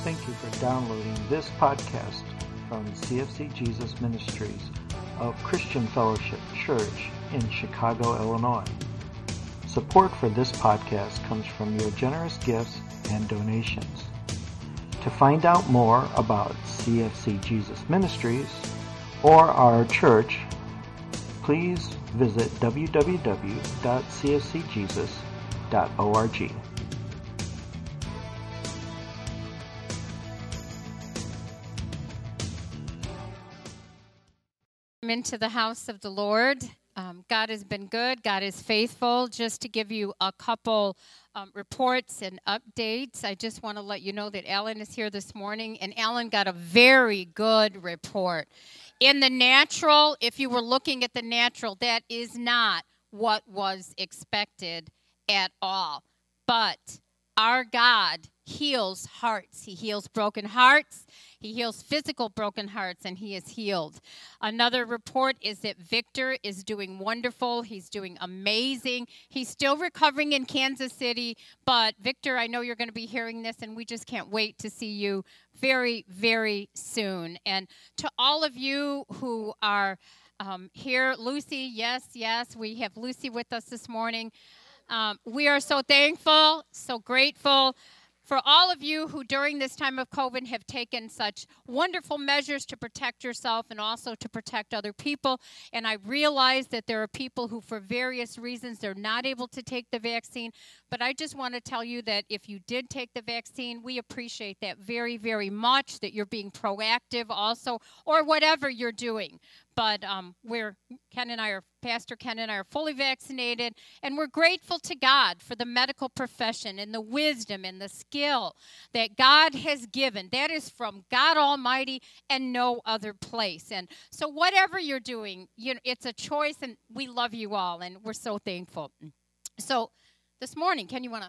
Thank you for downloading this podcast from CFC Jesus Ministries of Christian Fellowship Church in Chicago, Illinois. Support for this podcast comes from your generous gifts and donations. To find out more about CFC Jesus Ministries or our church, please visit www.cfcjesus.org. Into the house of the Lord. God has been good. God is faithful. Just to give you a couple reports and updates, I just want to let you know that Alan is here this morning, and Alan got a very good report. In the natural, if you were looking at the natural, that is not what was expected at all. But our God heals hearts. He heals broken hearts. He heals physical broken hearts, and he is healed. Another report is that Victor is doing wonderful. He's doing amazing. He's still recovering in Kansas City, but Victor, I know you're going to be hearing this, and we just can't wait to see you very, very soon. And to all of you who are here, Lucy, yes, we have Lucy with us this morning. We are so thankful, so grateful for all of you who during this time of COVID have taken such wonderful measures to protect yourself and also to protect other people. And I realize that there are people who for various reasons they're not able to take the vaccine. But I just want to tell you that if you did take the vaccine, we appreciate that very, very much, that you're being proactive also, or whatever you're doing. But Pastor Ken and I are fully vaccinated, and we're grateful to God for the medical profession and the wisdom and the skill that God has given. That is from God Almighty and no other place. And so whatever you're doing, it's a choice, and we love you all, and we're so thankful. So this morning, Ken, you want to?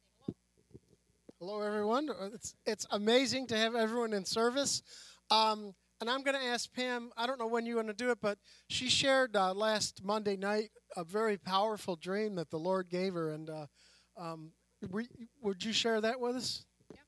Hello, everyone. It's amazing to have everyone in service. And I'm going to ask Pam, I don't know when you want to do it, but she shared last Monday night a very powerful dream that the Lord gave her. And would you share that with us? Yep.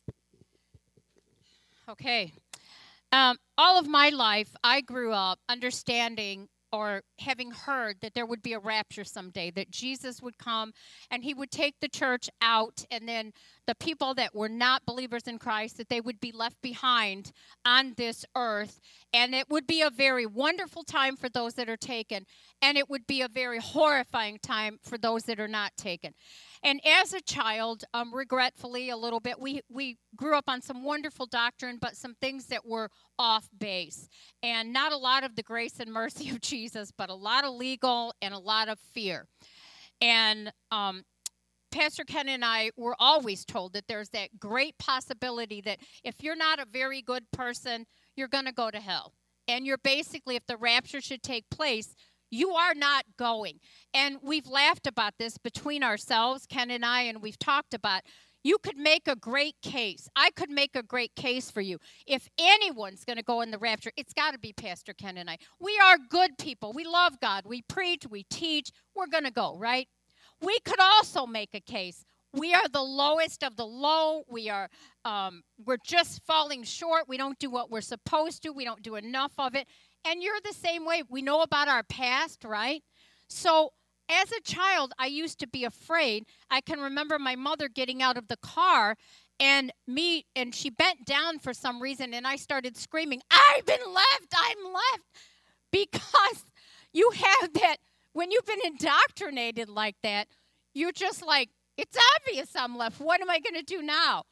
Okay. All of my life, I grew up understanding or having heard that there would be a rapture someday, that Jesus would come and he would take the church out, and then the people that were not believers in Christ, that they would be left behind on this earth. And it would be a very wonderful time for those that are taken, and it would be a very horrifying time for those that are not taken. And as a child, regretfully a little bit, we grew up on some wonderful doctrine, but some things that were off base. And not a lot of the grace and mercy of Jesus, but a lot of legal and a lot of fear. And Pastor Ken and I were always told that there's that great possibility that if you're not a very good person, you're going to go to hell. And you're basically, if the rapture should take place, you are not going. And we've laughed about this between ourselves, Ken and I, and we've talked about, you could make a great case. I could make a great case for you. If anyone's going to go in the rapture, it's got to be Pastor Ken and I. We are good people. We love God. We preach. We teach. We're going to go, right? We could also make a case. We are the lowest of the low. We're just falling short. We don't do what we're supposed to. We don't do enough of it. And you're the same way. We know about our past, right? So as a child, I used to be afraid. I can remember my mother getting out of the car and she bent down for some reason, and I started screaming, I'm left. Because you have that, when you've been indoctrinated like that, you're just like, it's obvious I'm left. What am I going to do now?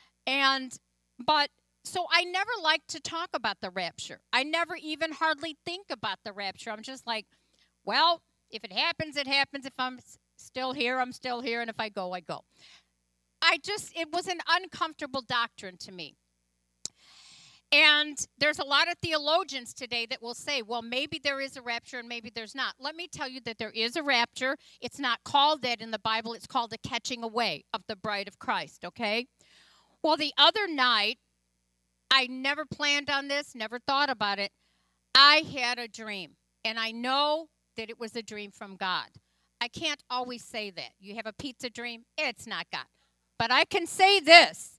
So I never liked to talk about the rapture. I never even hardly think about the rapture. I'm just like, well, if it happens, it happens. If I'm still here, I'm still here. And if I go, I go. It was an uncomfortable doctrine to me. And there's a lot of theologians today that will say, well, maybe there is a rapture and maybe there's not. Let me tell you that there is a rapture. It's not called that in the Bible. It's called the catching away of the bride of Christ, okay? Well, the other night, I never planned on this, never thought about it. I had a dream, and I know that it was a dream from God. I can't always say that. You have a pizza dream, it's not God. But I can say this,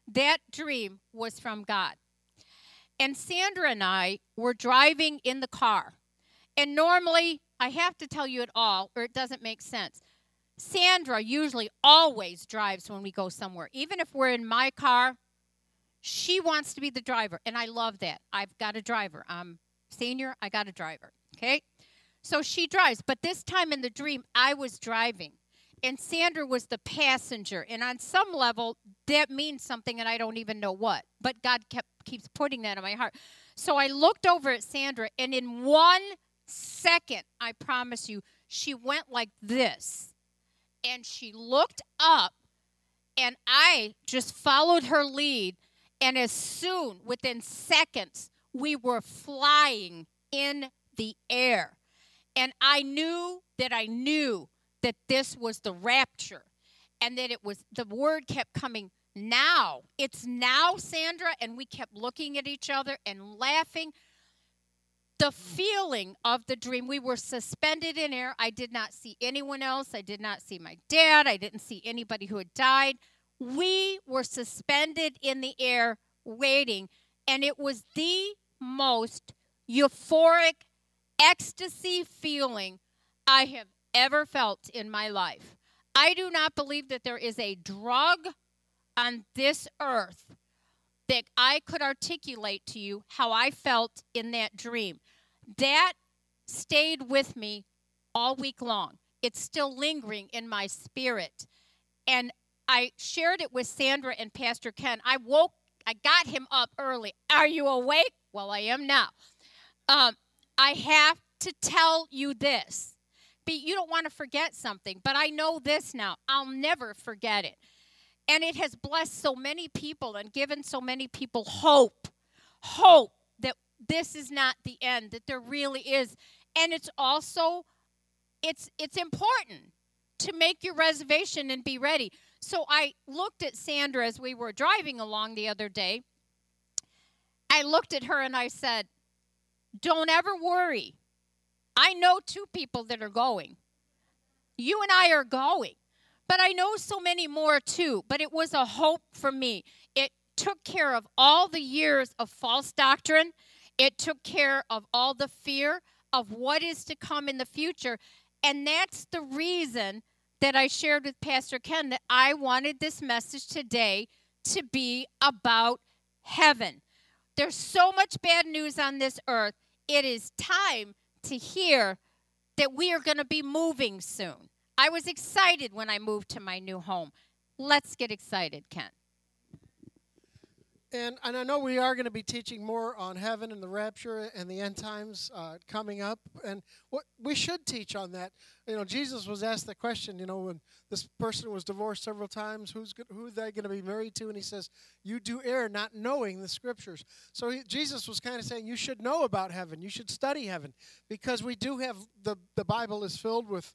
that dream was from God. And Sandra and I were driving in the car. And normally, I have to tell you it all, or it doesn't make sense. Sandra usually always drives when we go somewhere. Even if we're in my car, she wants to be the driver. And I love that. I've got a driver. I'm senior, I got a driver. Okay? So she drives. But this time in the dream, I was driving. And Sandra was the passenger. And on some level, that means something, and I don't even know what. But God keeps putting that in my heart. So I looked over at Sandra, and in 1 second, I promise you, she went like this. And she looked up, and I just followed her lead. And as soon, within seconds, we were flying in the air. And I knew that this was the rapture, and that it was, the word kept coming, now. It's now, Sandra. And we kept looking at each other and laughing. The feeling of the dream, we were suspended in air. I did not see anyone else. I did not see my dad. I didn't see anybody who had died. We were suspended in the air waiting, and it was the most euphoric ecstasy feeling I have ever felt in my life. I do not believe that there is a drug on this earth that I could articulate to you how I felt in that dream. That stayed with me all week long. It's still lingering in my spirit. And I shared it with Sandra and Pastor Ken. I got him up early. Are you awake? Well, I am now. I have to tell you this. You don't want to forget something, but I know this now. I'll never forget it. And it has blessed so many people and given so many people hope that this is not the end, that there really is. And it's also, it's important to make your reservation and be ready. So I looked at Sandra as we were driving along the other day. I looked at her and I said, don't ever worry. I know 2 people that are going. You and I are going. But I know so many more too. But it was a hope for me. It took care of all the years of false doctrine. It took care of all the fear of what is to come in the future. And that's the reason that I shared with Pastor Ken that I wanted this message today to be about heaven. There's so much bad news on this earth. It is time to hear that we are going to be moving soon. I was excited when I moved to my new home. Let's get excited, Ken. And I know we are going to be teaching more on heaven and the rapture and the end times coming up. And what we should teach on that. You know, Jesus was asked the question, you know, when this person was divorced several times, who are they going to be married to? And he says, you do err not knowing the scriptures. So Jesus was kind of saying you should know about heaven. You should study heaven. Because we do have, the Bible is filled with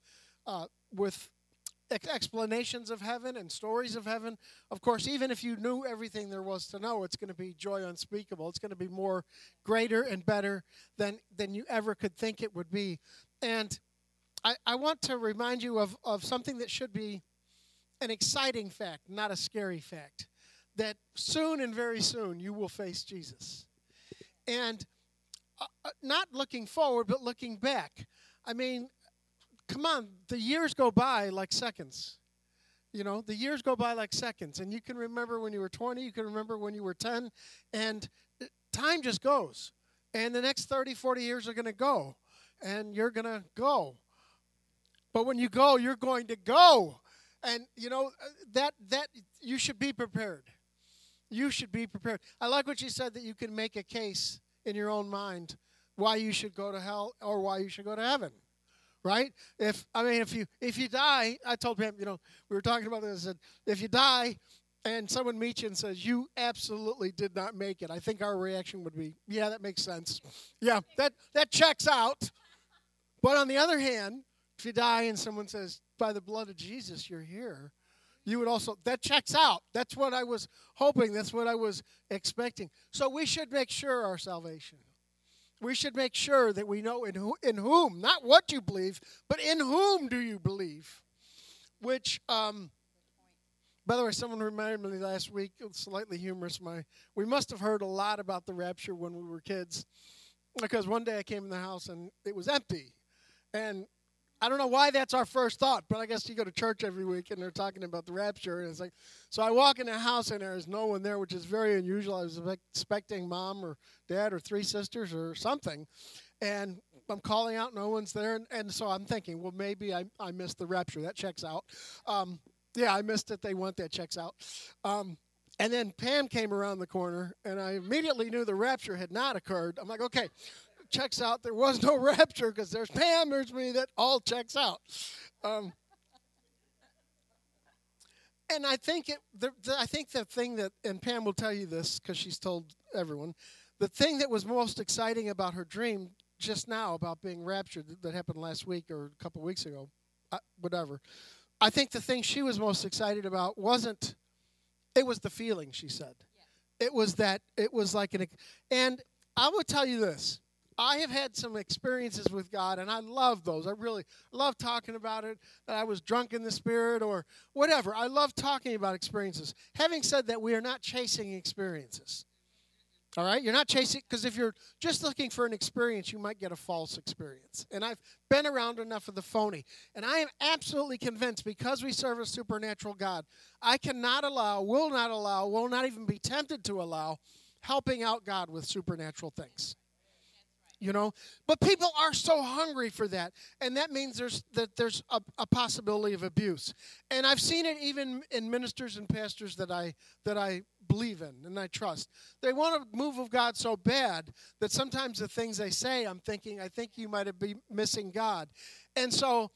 explanations of heaven and stories of heaven. Of course, even if you knew everything there was to know, it's going to be joy unspeakable. It's going to be more greater and better than you ever could think it would be. And I want to remind you of something that should be an exciting fact, not a scary fact, that soon and very soon you will face Jesus. And not looking forward, but looking back. I mean, come on, the years go by like seconds. You know, the years go by like seconds. And you can remember when you were 20, you can remember when you were 10, and time just goes. And the next 30, 40 years are going to go, and you're going to go. But when you go, you're going to go. And, you know, that you should be prepared. You should be prepared. I like what you said, that you can make a case in your own mind why you should go to hell or why you should go to heaven. Right? If you die, I told him, you know, we were talking about this, and if you die and someone meets you and says, you absolutely did not make it, I think our reaction would be, yeah, that makes sense. Yeah, that checks out. But on the other hand, if you die and someone says, by the blood of Jesus, you're here, you would also, that checks out. That's what I was hoping. That's what I was expecting. So we should make sure our salvation. We should make sure that we know in whom, not what you believe, but in whom do you believe, which By the way, someone reminded me last week, slightly humorous, we must have heard a lot about the rapture when we were kids, because one day I came in the house and it was empty. And I don't know why that's our first thought, but I guess you go to church every week and they're talking about the rapture. And it's like, so I walk in the house and there's no one there, which is very unusual. I was expecting mom or dad or 3 sisters or something. And I'm calling out, no one's there. And so I'm thinking, well, maybe I missed the rapture. That checks out. Yeah, I missed it. They want that checks out. And then Pam came around the corner, and I immediately knew the rapture had not occurred. I'm like, okay, checks out. There was no rapture because there's Pam, there's me. That all checks out. And I think the thing that, and Pam will tell you this because she's told everyone, the thing that was most exciting about her dream just now about being raptured that happened last week or a couple weeks ago, whatever. I think the thing she was most excited about it was the feeling, she said. Yeah. It was like and I would tell you this. I have had some experiences with God, and I love those. I really love talking about it, that I was drunk in the Spirit or whatever. I love talking about experiences. Having said that, we are not chasing experiences. All right? You're not chasing, because if you're just looking for an experience, you might get a false experience. And I've been around enough of the phony. And I am absolutely convinced, because we serve a supernatural God, I cannot allow, will not even be tempted to allow helping out God with supernatural things. You know, but people are so hungry for that, and that means there's a possibility of abuse. And I've seen it even in ministers and pastors that I believe in and I trust. They want a move of God so bad that sometimes the things they say, I'm thinking, I think you might have been missing God. And so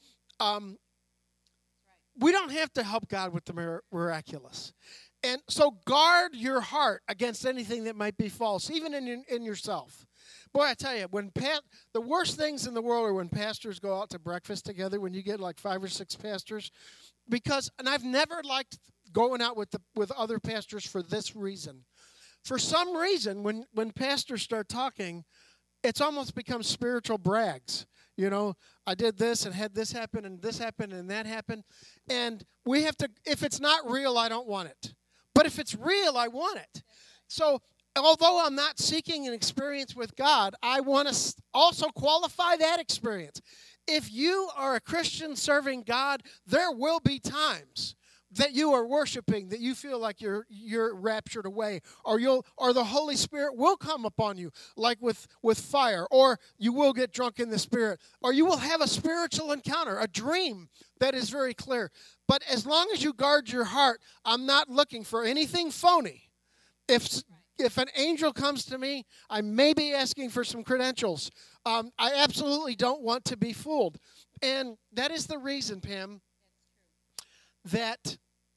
we don't have to help God with the miraculous. And so guard your heart against anything that might be false, even in yourself. Boy, I tell you, the worst things in the world are when pastors go out to breakfast together, when you get like 5 or 6 pastors. And I've never liked going out with other pastors for this reason. For some reason, when pastors start talking, it's almost become spiritual brags. You know, I did this and had this happen and this happened and that happened. And we have to, if it's not real, I don't want it. But if it's real, I want it. So although I'm not seeking an experience with God, I want to also qualify that experience. If you are a Christian serving God, there will be times that you are worshiping, that you feel like you're raptured away, or the Holy Spirit will come upon you like with fire, or you will get drunk in the Spirit, or you will have a spiritual encounter, a dream that is very clear. But as long as you guard your heart, I'm not looking for anything phony. If an angel comes to me, I may be asking for some credentials. I absolutely don't want to be fooled. And that is the reason, Pam, that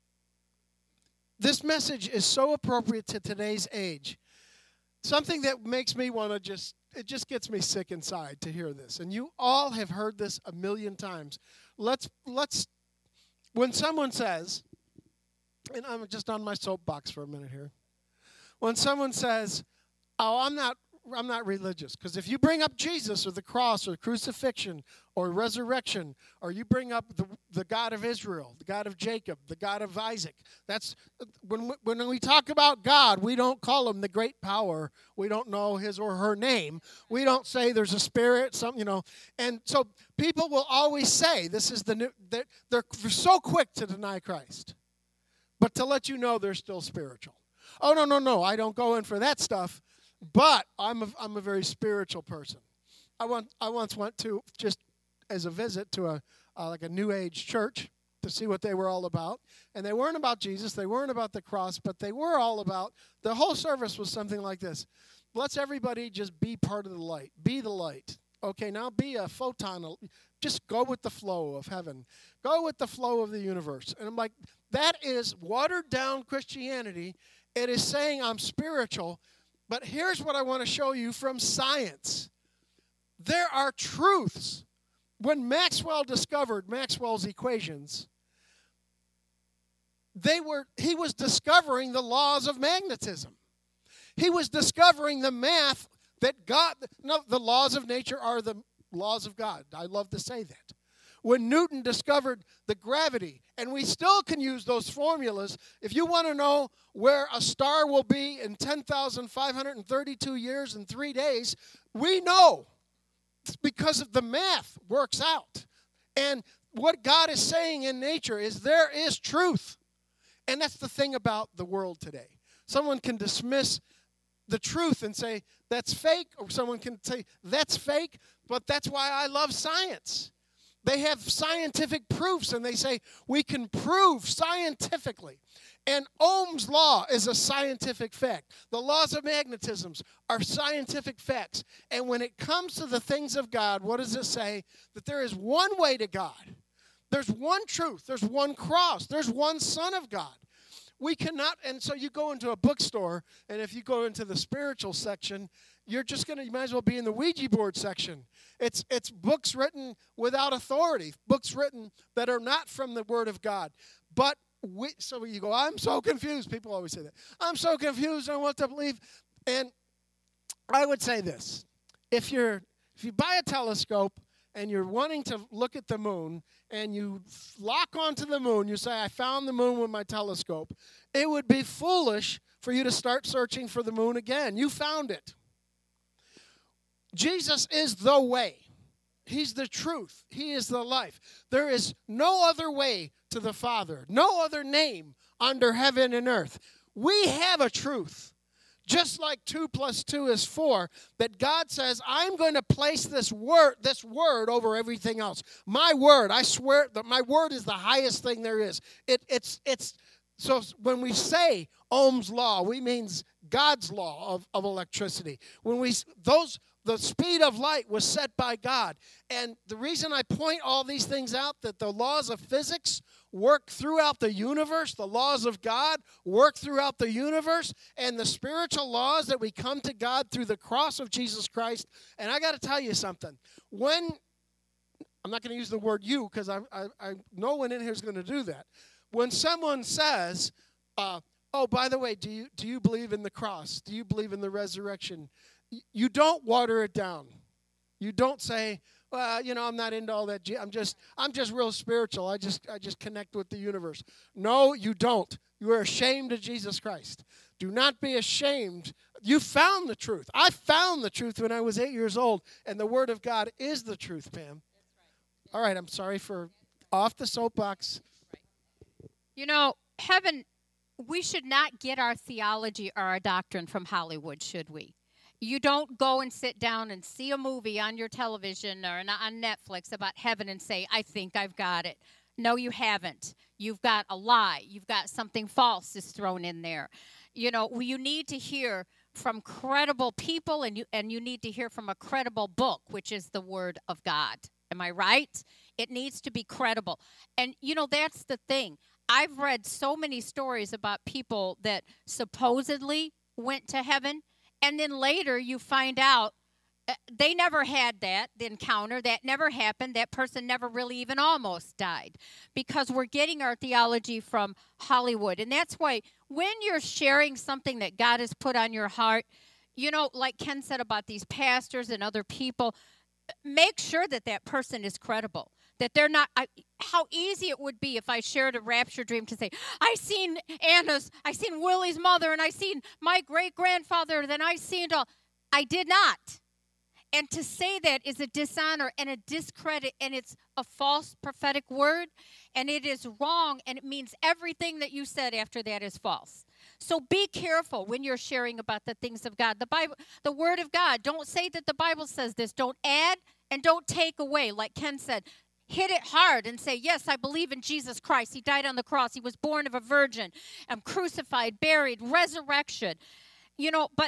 this message is so appropriate to today's age. Something that makes me want to it just gets me sick inside to hear this. And you all have heard this a million times. Let's when someone says, and I'm just on my soapbox for a minute here. When someone says, "Oh, I'm not religious," because if you bring up Jesus or the cross or crucifixion or resurrection, or you bring up the God of Israel, the God of Jacob, the God of Isaac, that's when we talk about God, we don't call him the great power. We don't know his or her name. We don't say there's a spirit, And so people will always say this is they're so quick to deny Christ, but to let you know they're still spiritual. Oh, no, I don't go in for that stuff, but I'm a very spiritual person. I once went to, just as a visit, to a New Age church to see what they were all about. And they weren't about Jesus, they weren't about the cross, but they were all about, the whole service was something like this. Let's everybody just be part of the light. Be the light. Okay, now be a photon. Just go with the flow of heaven. Go with the flow of the universe. And I'm like, that is watered down Christianity. It is saying I'm spiritual, but here's what I want to show you from science. There are truths. When Maxwell discovered Maxwell's equations, he was discovering the laws of magnetism. He was discovering the math that the laws of nature are the laws of God. I love to say that. when Newton discovered the gravity. And we still can use those formulas. If you want to know where a star will be in 10,532 years and 3 days, we know. It's because the math works out. And what God is saying in nature is there is truth. And that's the thing about the world today. Someone can dismiss the truth and say, that's fake, or someone can say, that's fake, but that's why I love science. They have scientific proofs, and they say, we can prove scientifically. And Ohm's law is a scientific fact. The laws of magnetism are scientific facts. And when it comes to the things of God, what does it say? That there is one way to God. There's one truth. There's one cross. There's one Son of God. We cannot, and so you go into a bookstore, and if you go into the spiritual section, you might as well be in the Ouija board section. It's books written without authority, books written that are not from the Word of God. But so you go, I'm so confused. People always say that. I'm so confused on what to believe. And I would say this. If you buy a telescope and you're wanting to look at the moon and you lock onto the moon, you say, I found the moon with my telescope, it would be foolish for you to start searching for the moon again. You found it. Jesus is the way. He's the truth. He is the life. There is no other way to the Father, no other name under heaven and earth. We have a truth. Just like 2 + 2 is 4, that God says, I'm going to place this word over everything else. My word, I swear that my word is the highest thing there is. So when we say Ohm's law, we means God's law of electricity. The speed of light was set by God. And the reason I point all these things out, that the laws of physics work throughout the universe, the laws of God work throughout the universe, and the spiritual laws that we come to God through the cross of Jesus Christ. And I got to tell you something. I'm not going to use the word you, because I no one in here is going to do that. When someone says, oh, by the way, do you believe in the cross? Do you believe in the resurrection? You don't water it down. You don't say, well, I'm not into all that. I'm just real spiritual. I just connect with the universe. No, you don't. You are ashamed of Jesus Christ. Do not be ashamed. You found the truth. I found the truth when I was 8 years old, and the Word of God is the truth, Pam. All right, I'm sorry for off the soapbox. Heaven, we should not get our theology or our doctrine from Hollywood, should we? You don't go and sit down and see a movie on your television or on Netflix about heaven and say, I think I've got it. No, you haven't. You've got a lie. You've got something false is thrown in there. You need to hear from credible people, and you need to hear from a credible book, which is the Word of God. Am I right? It needs to be credible. And, that's the thing. I've read so many stories about people that supposedly went to heaven, and then later you find out they never had the encounter. That never happened. That person never really even almost died, because we're getting our theology from Hollywood. And that's why when you're sharing something that God has put on your heart, like Ken said about these pastors and other people, make sure that person is credible. That they're not, how easy it would be if I shared a rapture dream to say, I seen Willie's mother, and I seen my great-grandfather, then I seen it all. I did not. And to say that is a dishonor and a discredit, and it's a false prophetic word, and it is wrong, and it means everything that you said after that is false. So be careful when you're sharing about the things of God. The Bible, the Word of God, don't say that the Bible says this. Don't add and don't take away. Like Ken said, hit it hard and say, yes, I believe in Jesus Christ. He died on the cross. He was born of a virgin, crucified, buried, resurrection. But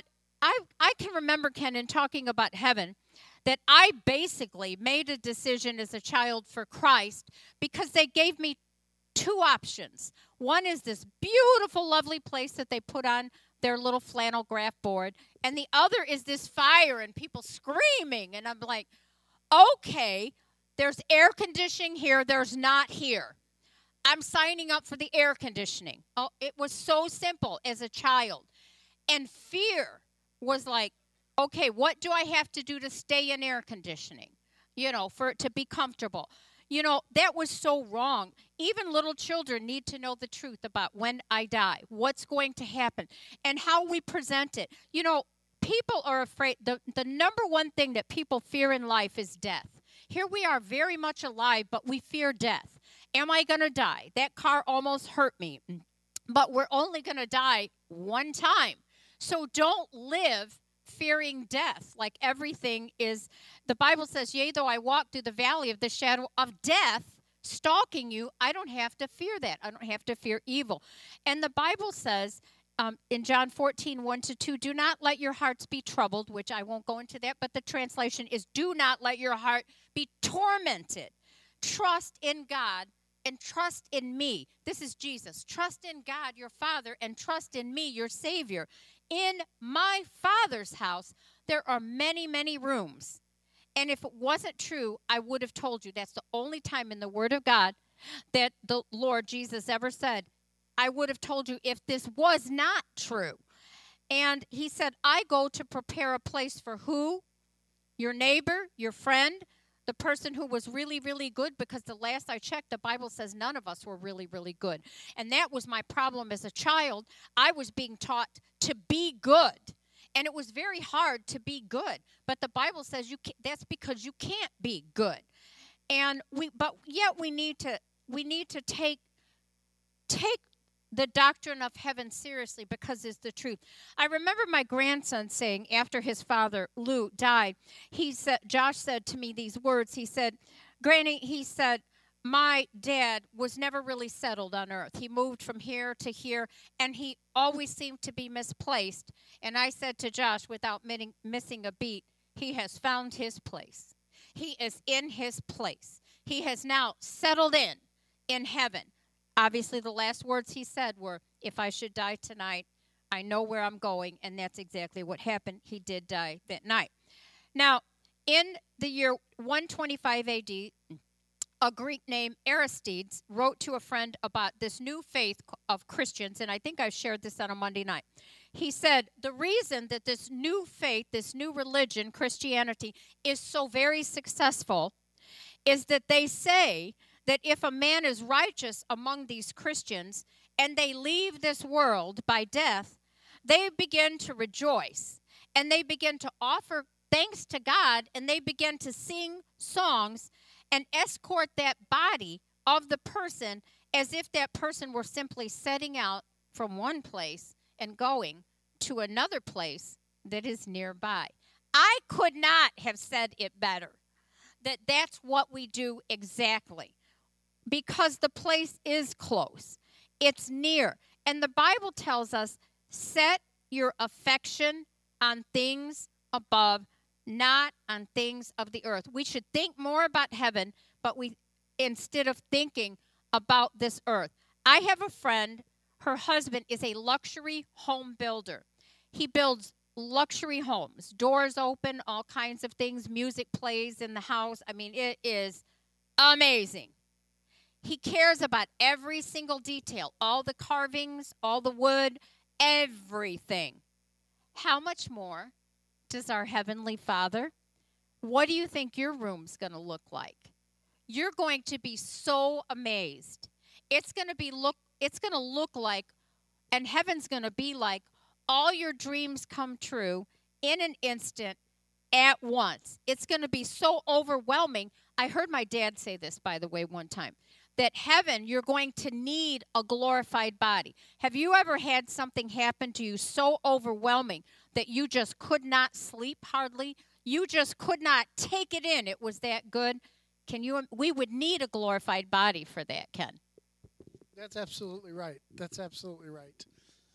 I can remember, Ken, in talking about heaven, that I basically made a decision as a child for Christ because they gave me two options. One is this beautiful, lovely place that they put on their little flannel graph board, and the other is this fire and people screaming. And I'm like, okay, there's air conditioning here, there's not here. I'm signing up for the air conditioning. Oh, it was so simple as a child. And fear was like, okay, what do I have to do to stay in air conditioning? For it to be comfortable. That was so wrong. Even little children need to know the truth about when I die, what's going to happen, and how we present it. People are afraid. The number one thing that people fear in life is death. Here we are very much alive, but we fear death. Am I going to die? That car almost hurt me. But we're only going to die one time. So don't live fearing death like everything is. The Bible says, yea, though I walk through the valley of the shadow of death, stalking you, I don't have to fear that. I don't have to fear evil. And the Bible says in John 14, 1-2, do not let your hearts be troubled, which I won't go into that, but the translation is, do not let your heart be tormented. Trust in God and trust in me. This is Jesus. Trust in God, your Father, and trust in me, your Savior. In my Father's house, there are many, many rooms. And if it wasn't true, I would have told you. That's the only time in the Word of God that the Lord Jesus ever said, I would have told you if this was not true. And he said, I go to prepare a place for who? Your neighbor, your friend, the person who was really, really good, because the last I checked, the Bible says none of us were really, really good. And that was my problem as a child. I was being taught to be good. And it was very hard to be good. But the Bible says that's because you can't be good. And but yet we need to take the doctrine of heaven seriously, because it's the truth. I remember my grandson saying, after his father, Lou, died, Josh said to me these words. He said, Granny, he said, my dad was never really settled on earth. He moved from here to here, and he always seemed to be misplaced. And I said to Josh, without missing a beat, he has found his place. He is in his place. He has now settled in heaven. Obviously, the last words he said were, if I should die tonight, I know where I'm going, and that's exactly what happened. He did die that night. Now, in the year 125 AD, a Greek named Aristides wrote to a friend about this new faith of Christians, and I think I shared this on a Monday night. He said, the reason that this new faith, this new religion, Christianity, is so very successful is that they say that if a man is righteous among these Christians and they leave this world by death, they begin to rejoice and they begin to offer thanks to God, and they begin to sing songs and escort that body of the person as if that person were simply setting out from one place and going to another place that is nearby. I could not have said it better, that that's what we do exactly. Because the place is close. It's near. And the Bible tells us, set your affection on things above, not on things of the earth. We should think more about heaven, but instead of thinking about this earth. I have a friend, her husband is a luxury home builder. He builds luxury homes, doors open, all kinds of things, music plays in the house. I mean, it is amazing. He cares about every single detail, all the carvings, all the wood, everything. How much more does our Heavenly Father? What do you think your room's going to look like? You're going to be so amazed. It's going to look like, and heaven's going to be like, all your dreams come true in an instant, at once. It's going to be so overwhelming. I heard my dad say this, by the way, one time. That heaven, you're going to need a glorified body. Have you ever had something happen to you so overwhelming that you just could not sleep hardly? You just could not take it in. It was that good. We would need a glorified body for that, Ken. That's absolutely right. That's absolutely right.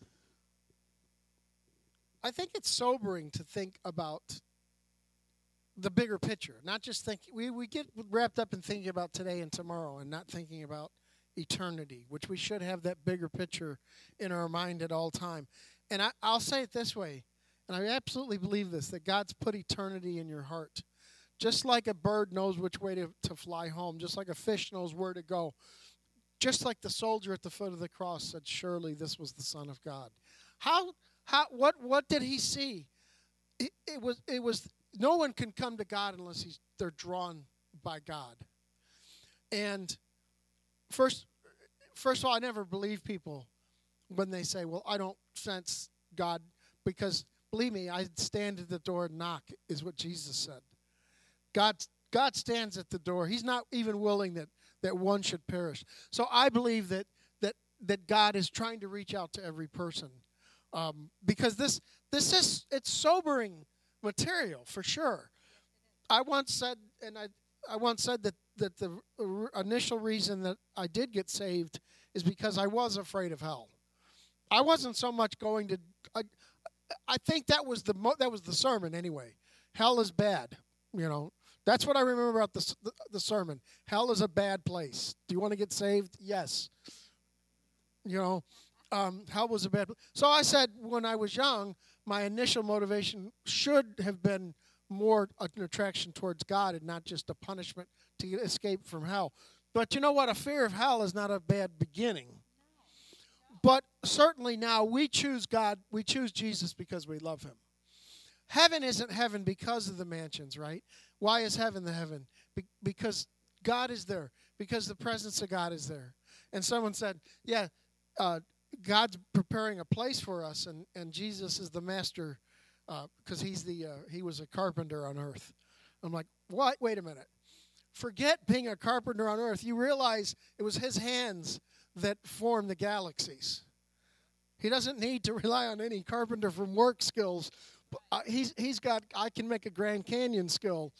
I think it's sobering to think about the bigger picture, not just think. We get wrapped up in thinking about today and tomorrow and not thinking about eternity, which we should have that bigger picture in our mind at all time. And I'll say it this way, and I absolutely believe this, that God's put eternity in your heart. Just like a bird knows which way to fly home, just like a fish knows where to go, just like the soldier at the foot of the cross said, surely this was the Son of God. What did he see? It was no one can come to God unless they're drawn by God. And first of all, I never believe people when they say, well, I don't sense God, because believe me, I stand at the door and knock, is what Jesus said. God stands at the door. He's not even willing that one should perish. So I believe that God is trying to reach out to every person, because this is, it's sobering material for sure. I once said that the initial reason that I did get saved is because I was afraid of hell. I wasn't so much going to. I think that was the sermon anyway. Hell is bad, you know. That's what I remember about the sermon. Hell is a bad place. Do you want to get saved? Yes. You know, hell was a bad place. So I said when I was young, my initial motivation should have been more an attraction towards God and not just a punishment to escape from hell. But you know what? A fear of hell is not a bad beginning. But certainly now we choose God, we choose Jesus because we love him. Heaven isn't heaven because of the mansions, right? Why is heaven the heaven? Because God is there, because the presence of God is there. And someone said, yeah, God's preparing a place for us, and Jesus is the master because he was a carpenter on earth. I'm like, what? Wait a minute. Forget being a carpenter on earth. You realize it was his hands that formed the galaxies. He doesn't need to rely on any carpenter from work skills. He's got, I can make a Grand Canyon skill.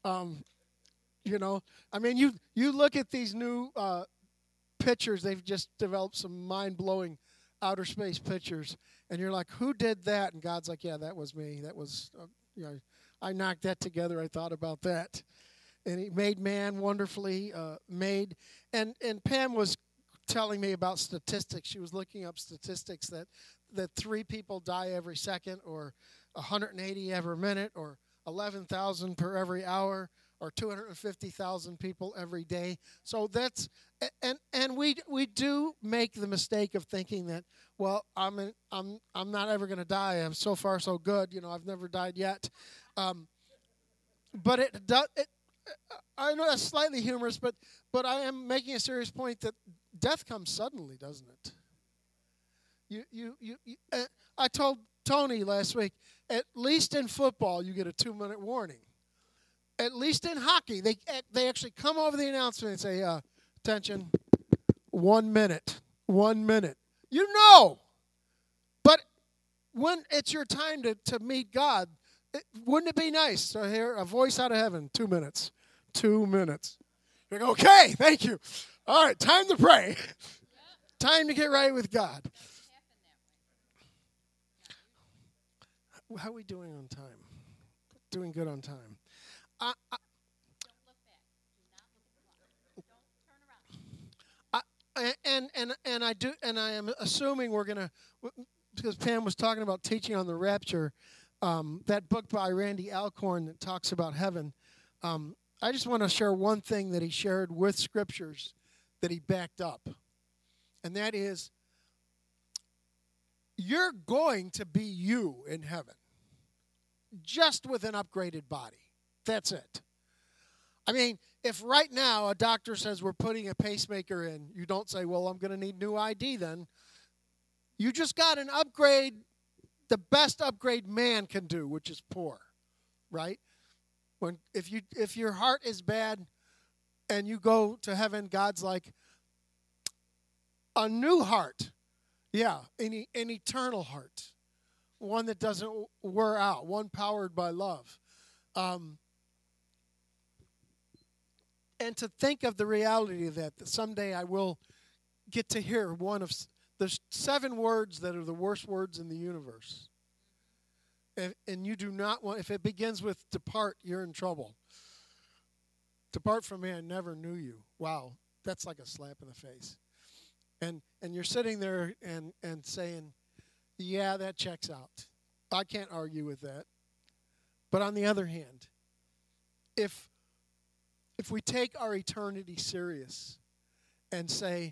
You know, I mean, you look at these new pictures. They've just developed some mind-blowing outer space pictures, and you're like, who did that? And God's like, yeah, that was me. That was, you know, I knocked that together. I thought about that. And he made man wonderfully made. And Pam was telling me about statistics. She was looking up statistics that 3 people die every second, or 180 every minute, or 11,000 per every hour, or 250,000 people every day. So that's, and we do make the mistake of thinking that, well, I'm not ever going to die. I'm so far so good. You know, I've never died yet. But it does. I know that's slightly humorous, but I am making a serious point that death comes suddenly, doesn't it? I told Tony last week, at least in football, you get a 2-minute warning. At least in hockey, they actually come over the announcement and say, attention, 1 minute, 1 minute. You know, but when it's your time to meet God, wouldn't it be nice to hear a voice out of heaven? 2 minutes, 2 minutes. You're like, okay, thank you. All right, time to pray. Yep. Time to get right with God. How are we doing on time? Doing good on time. Don't look back. Do not look at the clock. And I am assuming we're gonna, because Pam was talking about teaching on the rapture. That book by Randy Alcorn that talks about heaven. I just want to share one thing that he shared with scriptures that he backed up. And that is, you're going to be you in heaven, just with an upgraded body. That's it. I mean, if right now a doctor says we're putting a pacemaker in, you don't say, well, I'm going to need new ID then. You just got an upgrade, the best upgrade man can do, which is poor, right? If your heart is bad and you go to heaven, God's like, a new heart, yeah, an eternal heart, one that doesn't wear out, one powered by love. And to think of the reality of that someday I will get to hear one of the 7 words that are the worst words in the universe. And you do not want, if it begins with depart, you're in trouble. Depart from me, I never knew you. Wow, that's like a slap in the face. And you're sitting there and saying, yeah, that checks out. I can't argue with that. But on the other hand, if we take our eternity serious and say,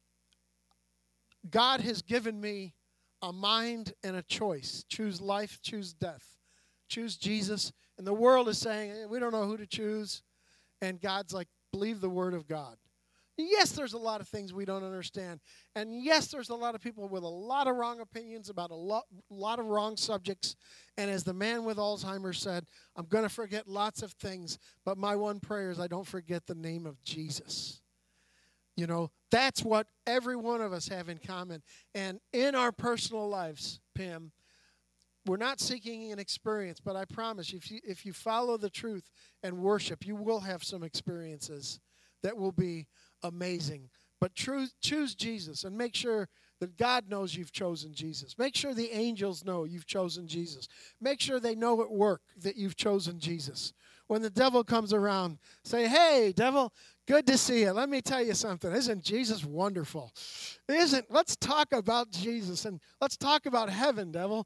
God has given me a mind and a choice. Choose life, choose death. Choose Jesus. And the world is saying, we don't know who to choose. And God's like, believe the word of God. Yes, there's a lot of things we don't understand. And yes, there's a lot of people with a lot of wrong opinions about a lot of wrong subjects. And as the man with Alzheimer's said, I'm going to forget lots of things, but my one prayer is I don't forget the name of Jesus. You know, that's what every one of us have in common. And in our personal lives, Pam, we're not seeking an experience, but I promise you, if you follow the truth and worship, you will have some experiences that will be amazing. But choose Jesus and make sure that God knows you've chosen Jesus. Make sure the angels know you've chosen Jesus. Make sure they know at work that you've chosen Jesus. When the devil comes around, say, hey, devil, good to see you. Let me tell you something. Isn't Jesus wonderful? Let's talk about Jesus and let's talk about heaven, devil.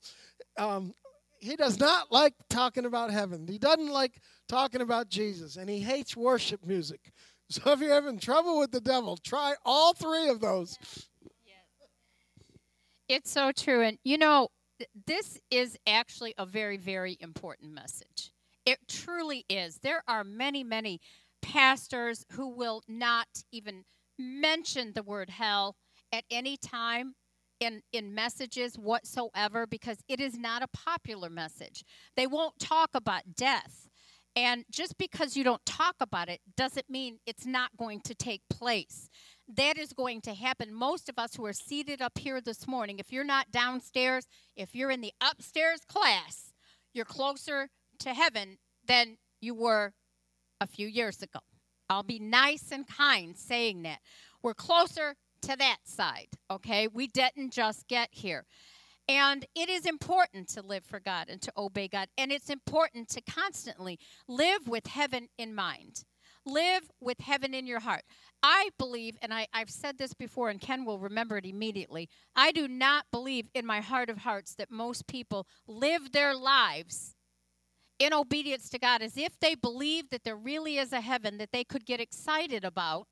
He does not like talking about heaven. He doesn't like talking about Jesus, and he hates worship music. So if you're having trouble with the devil, try all three of those. Yes. It's so true. And, you know, this is actually a very, very important message. It truly is. There are many, many pastors who will not even mention the word hell at any time in messages whatsoever because it is not a popular message. They won't talk about death. And just because you don't talk about it doesn't mean it's not going to take place. That is going to happen. Most of us who are seated up here this morning, if you're not downstairs, if you're in the upstairs class, you're closer to heaven than you were a few years ago. I'll be nice and kind saying that. We're closer to that side, okay? We didn't just get here. And it is important to live for God and to obey God. And it's important to constantly live with heaven in mind. Live with heaven in your heart. I believe, and I've said this before, and Ken will remember it immediately, I do not believe in my heart of hearts that most people live their lives in obedience to God as if they believe that there really is a heaven that they could get excited about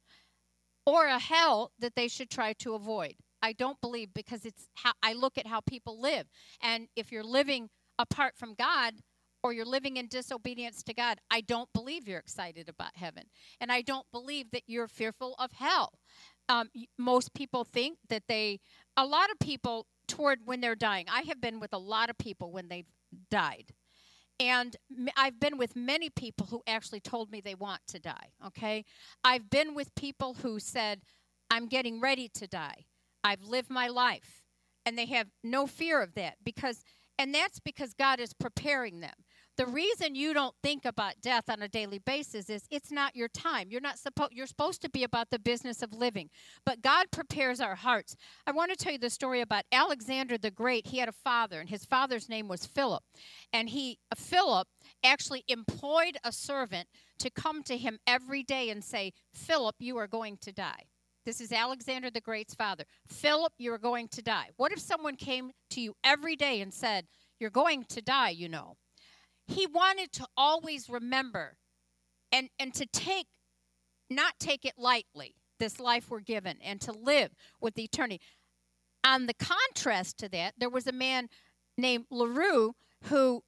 or a hell that they should try to avoid. I don't believe because it's how I look at how people live. And if you're living apart from God or you're living in disobedience to God, I don't believe you're excited about heaven. And I don't believe that you're fearful of hell. Most people think that a lot of people toward when they're dying. I have been with a lot of people when they've died. And I've been with many people who actually told me they want to die, okay? I've been with people who said, I'm getting ready to die. I've lived my life. And they have no fear of that and that's because God is preparing them. The reason you don't think about death on a daily basis is it's not your time. You're supposed to be about the business of living. But God prepares our hearts. I want to tell you the story about Alexander the Great. He had a father, and his father's name was Philip. And Philip actually employed a servant to come to him every day and say, Philip, you are going to die. This is Alexander the Great's father. Philip, you're going to die. What if someone came to you every day and said, you're going to die, you know? He wanted to always remember and to not take it lightly, this life we're given, and to live with eternity. On the contrast to that, there was a man named Leroux who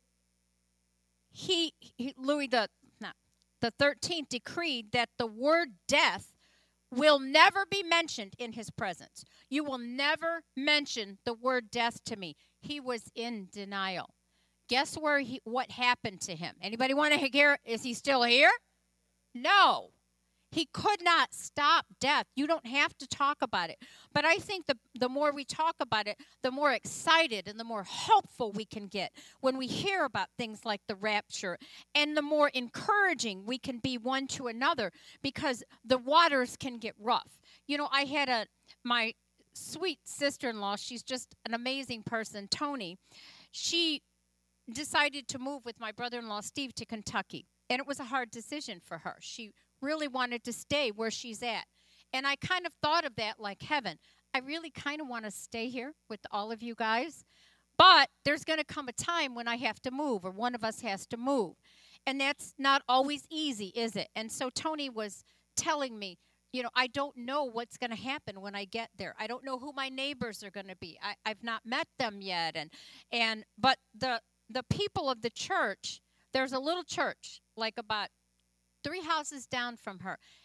Louis the 13th decreed that the word death will never be mentioned in his presence. You will never mention the word death to me. He was in denial. Guess what happened to him? Anybody want to hear? Is he still here? No. He could not stop death. You don't have to talk about it. But I think the more we talk about it, the more excited and the more hopeful we can get when we hear about things like the rapture, and the more encouraging we can be one to another because the waters can get rough. You know, I had my sweet sister-in-law, she's just an amazing person, Tony. She decided to move with my brother-in-law, Steve, to Kentucky. And it was a hard decision for her. She really wanted to stay where she's at. And I kind of thought of that like heaven. I really kind of want to stay here with all of you guys. But there's going to come a time when I have to move, or one of us has to move. And that's not always easy, is it? And so Tony was telling me, you know, I don't know what's going to happen when I get there. I don't know who my neighbors are going to be. I've not met them yet. But the people of the church, there's a little church, like about 3 houses down from her.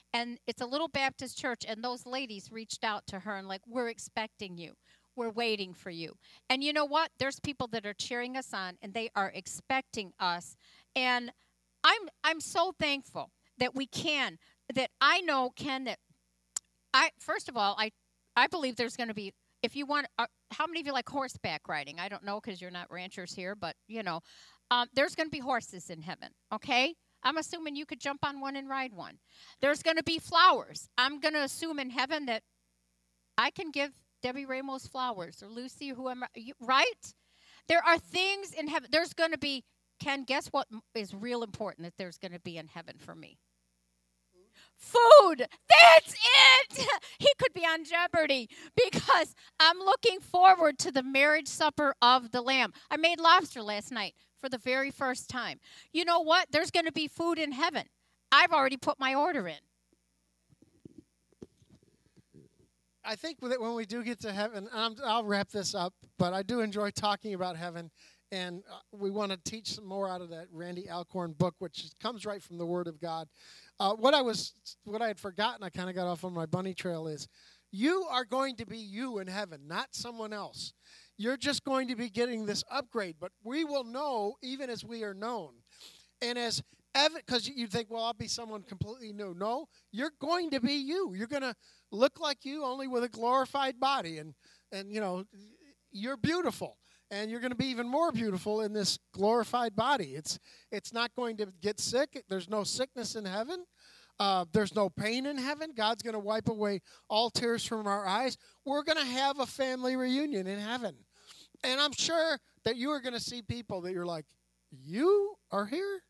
And it's a little Baptist church, and those ladies reached out to her and like, we're expecting you. We're waiting for you. And you know what? There's people that are cheering us on, and they are expecting us. And I'm so thankful that we can, that I know, Ken, that first of all, I believe there's going to be, if you want, how many of you like horseback riding? I don't know because you're not ranchers here, but, there's going to be horses in heaven, okay? I'm assuming you could jump on one and ride one. There's going to be flowers. I'm going to assume in heaven that I can give Debbie Ramos flowers or Lucy or whoever, right? There are things in heaven. There's going to be, Ken, guess what is real important that there's going to be in heaven for me? Food. That's it. He could be on Jeopardy because I'm looking forward to the marriage supper of the Lamb. I made lobster last night for the very first time. You know what? There's going to be food in heaven. I've already put my order in. I think that when we do get to heaven, I'll wrap this up, but I do enjoy talking about heaven, and we want to teach some more out of that Randy Alcorn book, which comes right from the Word of God. What I had forgotten, I kind of got off on my bunny trail, is you are going to be you in heaven, not someone else. You're just going to be getting this upgrade, but we will know even as we are known. And as because you think, well, I'll be someone completely new. No, you're going to be you. You're going to look like you, only with a glorified body, and you're beautiful. And you're going to be even more beautiful in this glorified body. It's not going to get sick. There's no sickness in heaven. There's no pain in heaven. God's going to wipe away all tears from our eyes. We're going to have a family reunion in heaven. And I'm sure that you are going to see people that you're like, you are here?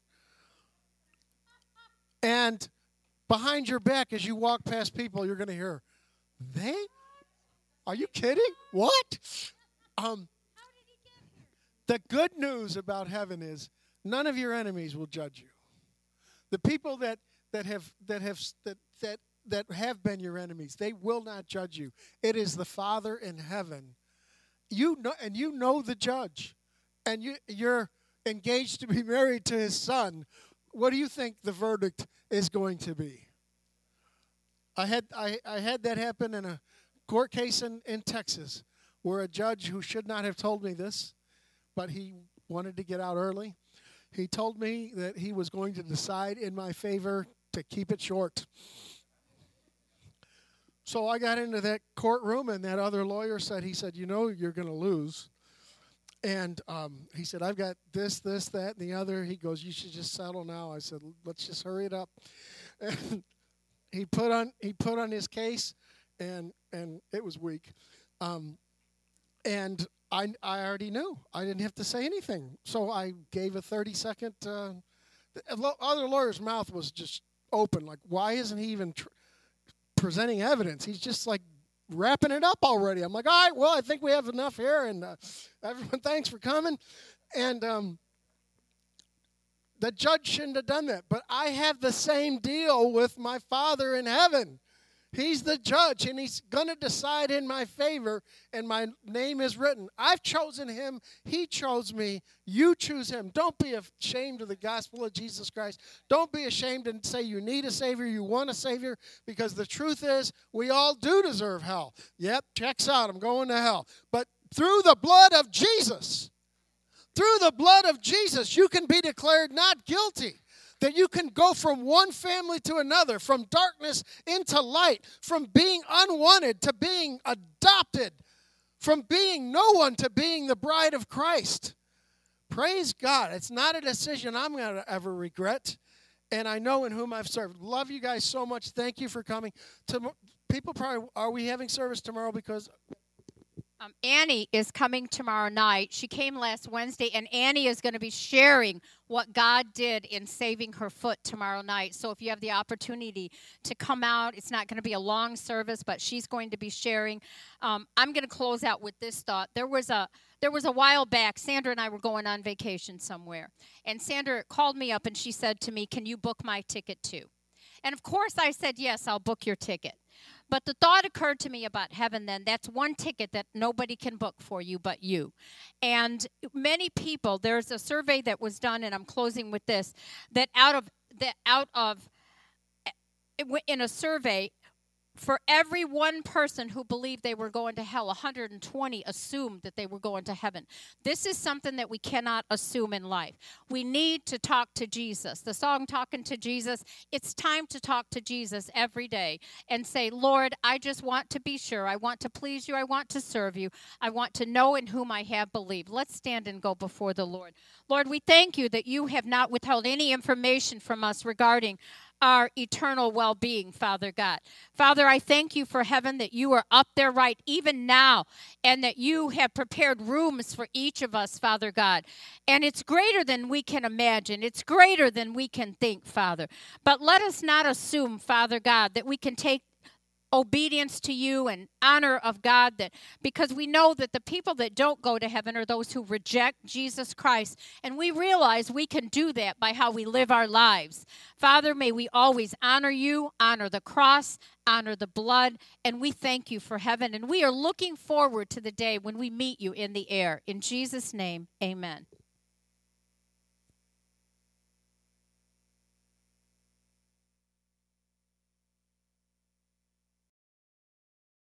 And behind your back, as you walk past people, you're going to hear, they? Are you kidding? What? The good news about heaven is none of your enemies will judge you. The people that have been your enemies, they will not judge you. It is the Father in heaven. You know the judge, and you're engaged to be married to his son. What do you think the verdict is going to be? I had that happen in a court case in Texas, where a judge who should not have told me this, but he wanted to get out early. He told me that he was going to decide in my favor to keep it short. So I got into that courtroom, and that other lawyer said, you're going to lose. And he said, I've got this, that, and the other. He goes, you should just settle now. I said, let's just hurry it up. And he put on his case, and it was weak. And I already knew. I didn't have to say anything. So I gave a 30-second. The other lawyer's mouth was just open. Like, why isn't he even presenting evidence? He's just like wrapping it up already. I'm like, all right, well, I think we have enough here. And everyone, thanks for coming. And the judge shouldn't have done that. But I have the same deal with my Father in heaven. He's the judge, and he's going to decide in my favor, and my name is written. I've chosen him. He chose me. You choose him. Don't be ashamed of the gospel of Jesus Christ. Don't be ashamed and say you need a Savior, you want a Savior, because the truth is we all do deserve hell. Yep, checks out. I'm going to hell. But through the blood of Jesus, you can be declared not guilty. That you can go from one family to another, from darkness into light, from being unwanted to being adopted, from being no one to being the bride of Christ. Praise God. It's not a decision I'm going to ever regret, and I know in whom I've served. Love you guys so much. Thank you for coming. People probably, are we having service tomorrow? Because Annie is coming tomorrow night. She came last Wednesday, and Annie is going to be sharing what God did in saving her foot tomorrow night. So if you have the opportunity to come out, it's not going to be a long service, but she's going to be sharing. I'm going to close out with this thought. There was a while back, Sandra and I were going on vacation somewhere, and Sandra called me up, and she said to me, can you book my ticket too? And of course I said, yes, I'll book your ticket. But the thought occurred to me about heaven then, that's one ticket that nobody can book for you but you. And many people, there's a survey that was done, and I'm closing with this, that out of in a survey, for every one person who believed they were going to hell, 120 assumed that they were going to heaven. This is something that we cannot assume in life. We need to talk to Jesus. The song Talking to Jesus, it's time to talk to Jesus every day and say, Lord, I just want to be sure. I want to please you. I want to serve you. I want to know in whom I have believed. Let's stand and go before the Lord. Lord, we thank you that you have not withheld any information from us regarding our eternal well-being, Father God. Father, I thank you for heaven, that you are up there right even now, and that you have prepared rooms for each of us, Father God. And it's greater than we can imagine. It's greater than we can think, Father. But let us not assume, Father God, that we can take obedience to you and honor of God, that because we know that the people that don't go to heaven are those who reject Jesus Christ, and we realize we can do that by how we live our lives. Father, may we always honor you, honor the cross, honor the blood, and we thank you for heaven, and we are looking forward to the day when we meet you in the air. In Jesus' name, amen.